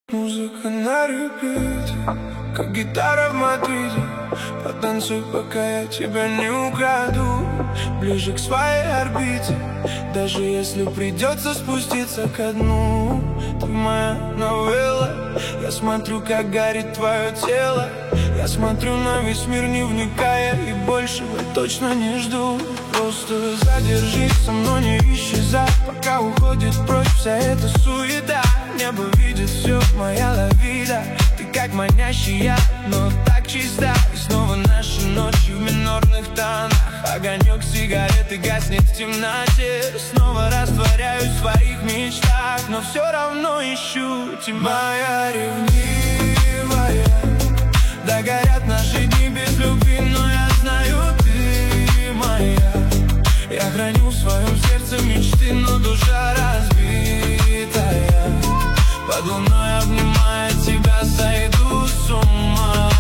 Музыка на репите, как гитара в Мадриде. Потанцуй, пока я тебя не украду, ближе к своей орбите. Даже если придется спуститься ко дну, ты моя новелла. Я смотрю, как горит твое тело. Я смотрю на весь мир, не вникая, и большего точно не жду. Просто задержись со мной, не исчезай, пока уходит прочь вся эта суета. Небо видит все, моя лавида. Ты как манящая, но так чиста. И снова наши ночи в минорных тонах. Огонек сигареты гаснет в темноте. Снова растворяюсь в своих мечтах, но все равно ищу тебя. Моя ревнивая, да горят наши дни без любви, но я знаю, ты моя. Я храню в своем сердце мечты, но душа разбитая. Под луной, обнимая тебя, сойду с ума.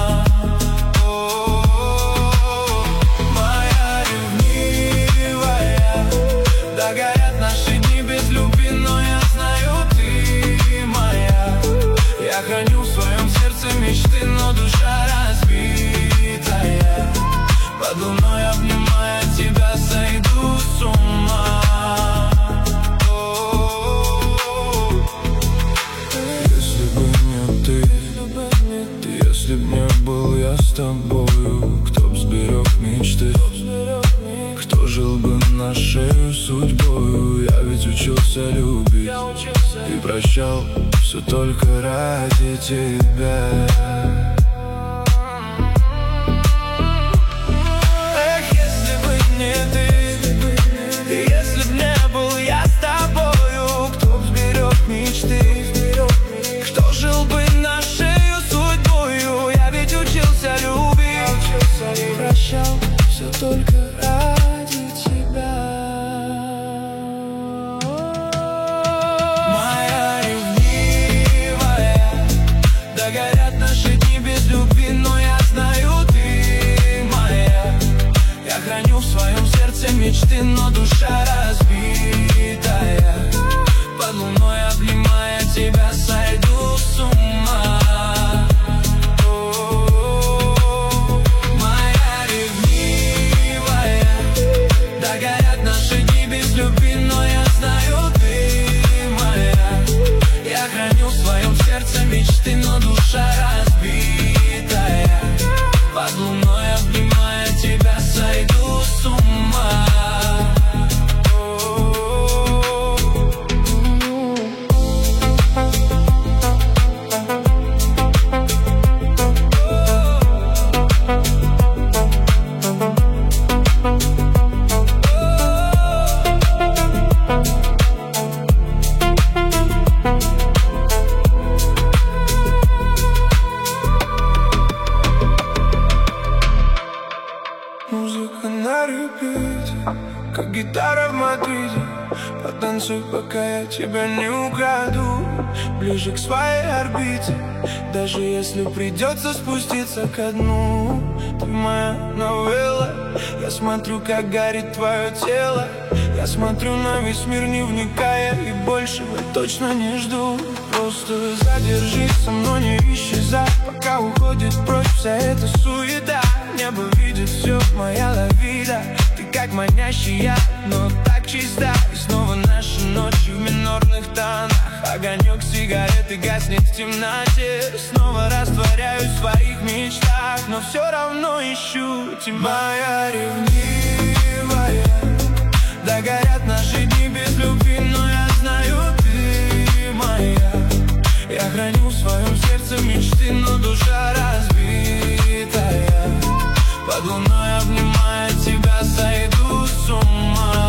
Моя ревнивая, да горят наши дни без любви, но я знаю, ты моя. Я храню в своем сердце мечты, но душа разбитая. Под луной, обнимая тебя, сойду с ума. Если б не был я с тобою, кто б сберег мечты, кто жил бы нашей судьбою. Я ведь учился любить и прощал все только ради тебя. Эх, если бы не ты, если б не был я с тобою, кто б сберег мечты, кто жил бы нашей судьбою. Я ведь учился любить и прощал все только ради тебя. Моя ревнивая, да горят наши дни без любви, но я знаю, ты моя. Я храню в своем сердце мечты, но душа разбитая. Под луной, обнимая тебя, сойду с ума. Моя ревнивая, да горят наши дни без любви, но я знаю, ты моя. Я храню в своем сердце мечты, но душа разбитая. Под луной, обнимая тебя, сойду с ума. Музыка на репите, как гитара в Мадриде. Потанцуй, пока я тебя не украду, ближе к своей орбите. Даже если придется спуститься ко дну, ты моя новелла. Я смотрю, как горит твое тело. Я смотрю на весь мир, не вникая, и большего точно не жду. Просто задержись со мной, не исчезай, пока уходит прочь вся эта суета. Небо видит все, моя лавида. Ты как манящая, но так чиста. И снова наши ночи в минорных тонах. Огонек сигареты гаснет в темноте. Снова растворяюсь в своих мечтах, но все равно ищу тебя. Моя ревнивая, да горят наши дни без любви, но я знаю, ты моя. Я храню в своем сердце мечты, но душа разбитая. Под луной, обнимая тебя, сойду с ума.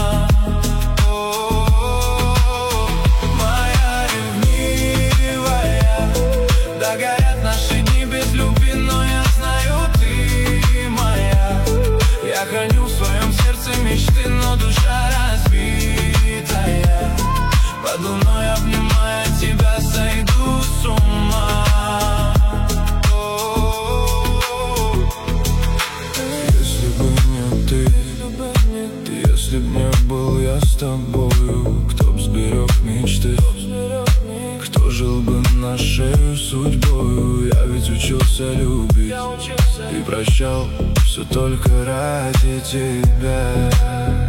Моя ревнивая, да горят наши дни без любви, но я знаю, ты моя. Я храню в своем сердце мечты, но душа разбитая. Под луной, обнимая тебя, сойду с ума. Если б не был я с тобою, кто б сберег мечты, кто жил бы на шею судьбою. Я ведь учился любить и прощал все только ради тебя.